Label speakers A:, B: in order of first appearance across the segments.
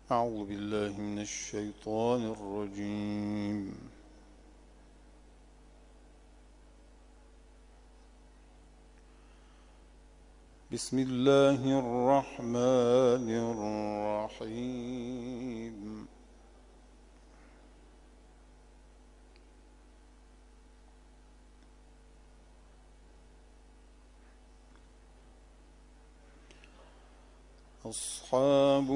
A: أعوذ بالله من الشيطان الرجيم. بسم الله الرحمن الرحيم. أصحاب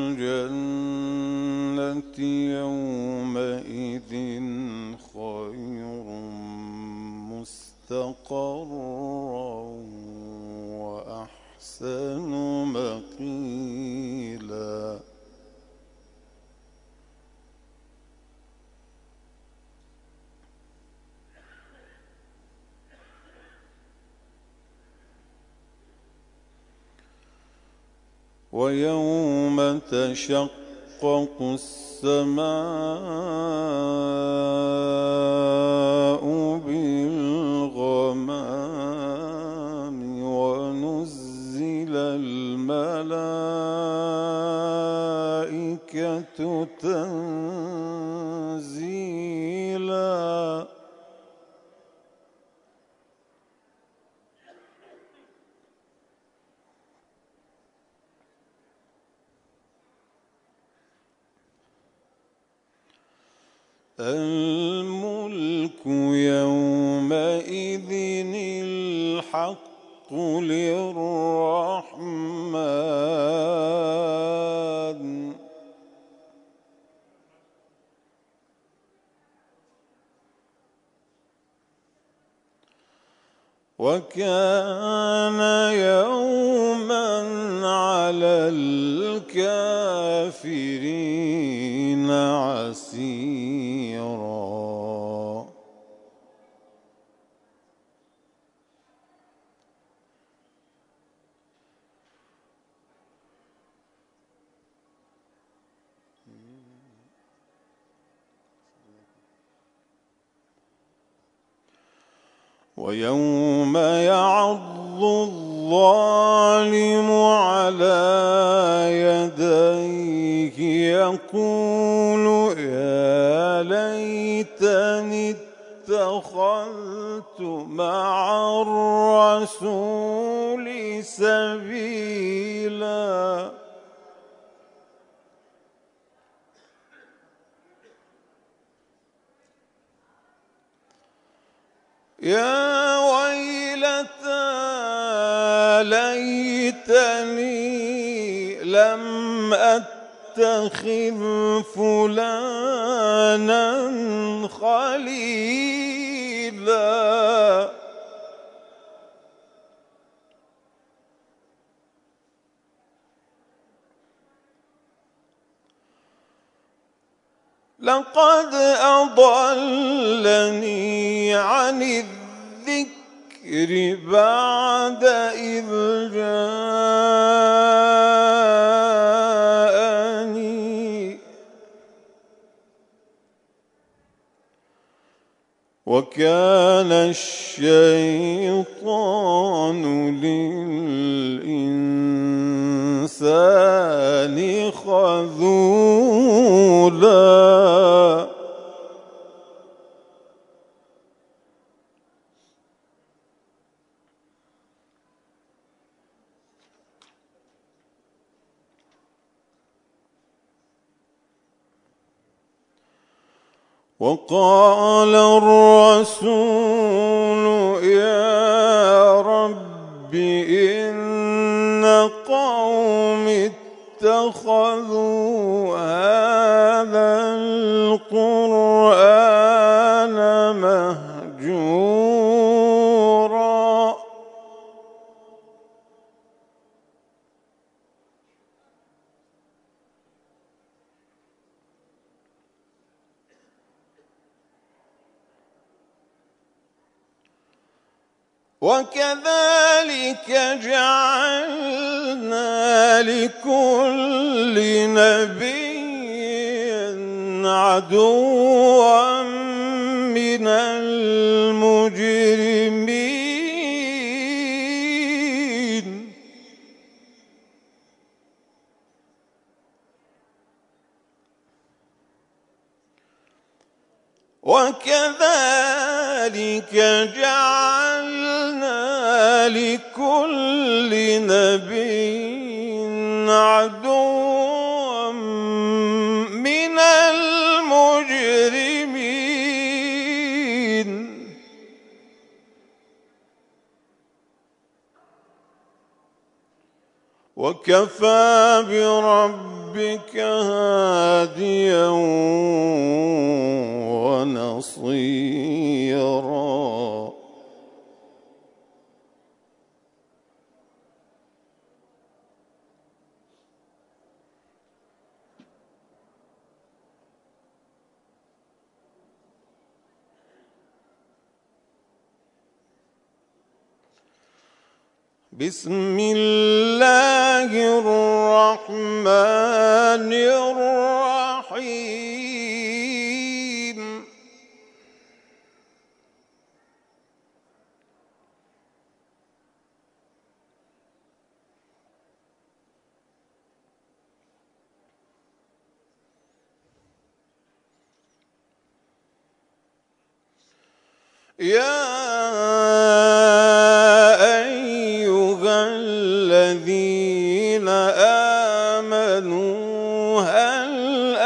A: الجنة يومئذ خير مستقرا وأحسن مقيلا. ويوم تشقق السماء بالغمام ونزل الملائكة تنزيلا. الملك يومئذ الحق للرحمن. وكان يوما على الكافرين عسيرا. ويوم يعض الظالم على يديه يقول يا ليتني اتخذت مع الرسول سبيلا. يا ويلتى ليتني لم أتخذ فلانا خليلا. لقد أضلني عن الذكر بعد إذ جاءني وكان الشيطان للإنسان خذولا. وقال الرسول يا رب إن قومي اتخذوا هذا القرآن مهجورا. وكذلك جعلنا لكل نبي عدوا من المجرمين. وكذلك جعلنا لكل نبي عدوا من المجرمين وكفى بربك هاديا ونصيرا. بسم الله الرحمن الرحيم. يا الذين آمنوا هل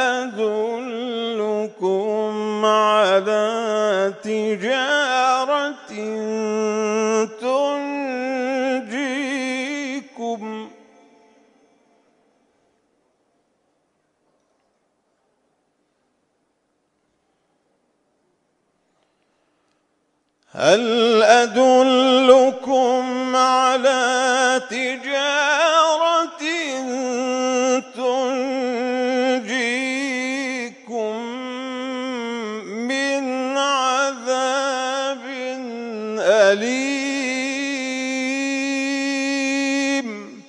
A: أدلكم على تجارة تنجيكم على تجارة تنجيكم من عذاب أليم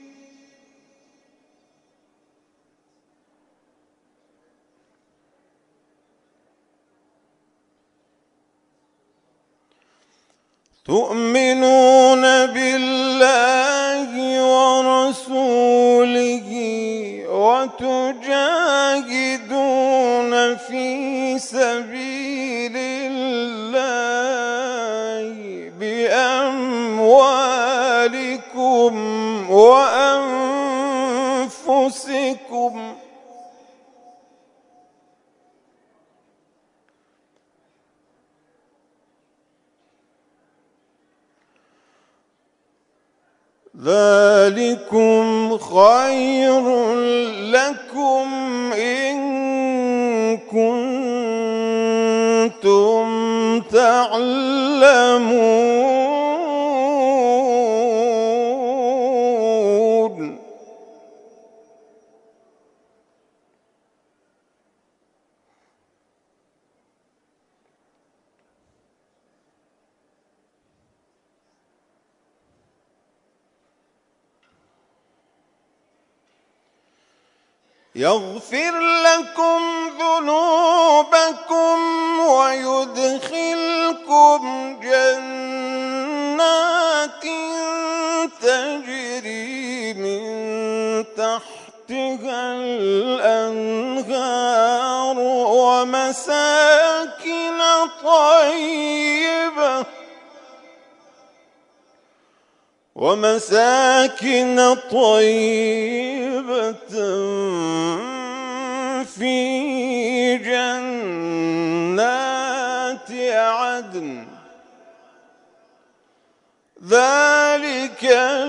A: تؤمنون بالله ورسوله وتجاهدون في سبيل الله بأموالكم وأنفسكم ذلكم خير لكم إن كنتم تعلمون يغفر لكم ذنوبكم ويدخلكم جنات تجري من تحتها الأنهار ومساكن طيبة في جنات عدن ذلك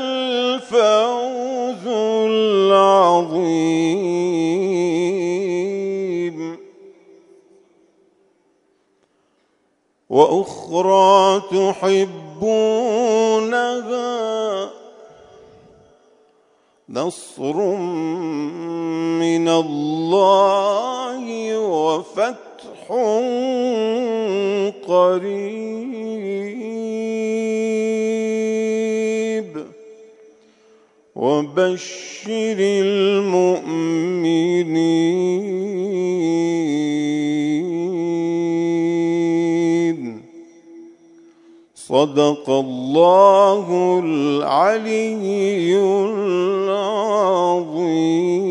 A: الفوز العظيم وأخرى تحبونها نصر من الله وفتح قريب وبشر المؤمنين صدق الله العلي العظيم.